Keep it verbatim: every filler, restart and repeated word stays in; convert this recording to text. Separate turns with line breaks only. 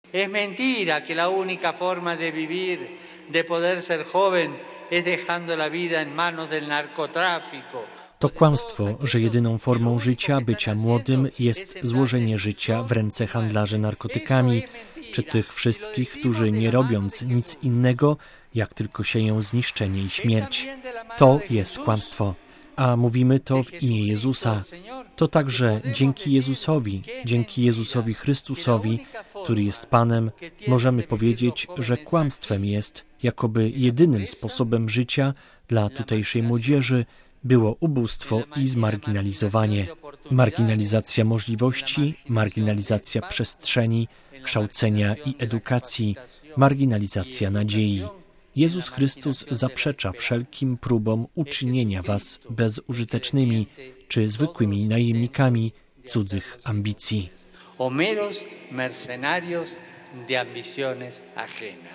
Es mentira que la única forma de vivir, de poder ser joven, es dejando la vida en manos del narcotráfico.
To kłamstwo, że jedyną formą życia, bycia młodym, jest złożenie życia w ręce handlarzy narkotykami, czy tych wszystkich, którzy nie robiąc nic innego, jak tylko sieją zniszczenie i śmierć. To jest kłamstwo. A mówimy to w imię Jezusa. To także dzięki Jezusowi, dzięki Jezusowi Chrystusowi, który jest Panem, możemy powiedzieć, że kłamstwem jest, jakoby jedynym sposobem życia dla tutejszej młodzieży było ubóstwo i zmarginalizowanie. Marginalizacja możliwości, marginalizacja przestrzeni, kształcenia i edukacji, marginalizacja nadziei. Jezus Chrystus zaprzecza wszelkim próbom uczynienia was bezużytecznymi czy zwykłymi najemnikami cudzych ambicji.
O meros mercenarios de ambiciones ajenas.